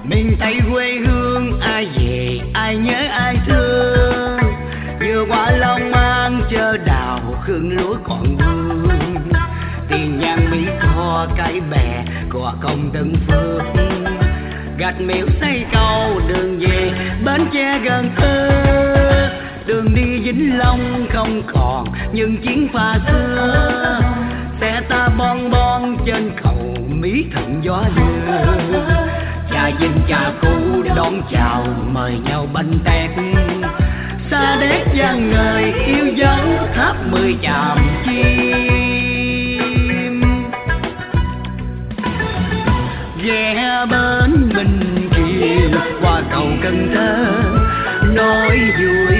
Miền Tây quê hương ai về ai nhớ ai thương, vừa qua Long An chợ đào hương lúa còn vương. Tiền Giang Mỹ Tho cái bè của công Tân Phước, gạch miễu xây cầu đường về Bến Tre gần thơ. Đường đi Vĩnh Long không còn những chiến pha xưa, xe ta bon bon trên cầu Mỹ Thuận gió đưa. Cha Vinh cha cũ đón chào mời nhau bánh tét, xa đét vang người yêu dấu tháp 10 chàm chim. Ghé bến Bình Khiên qua cầu Cần Thơ nói vui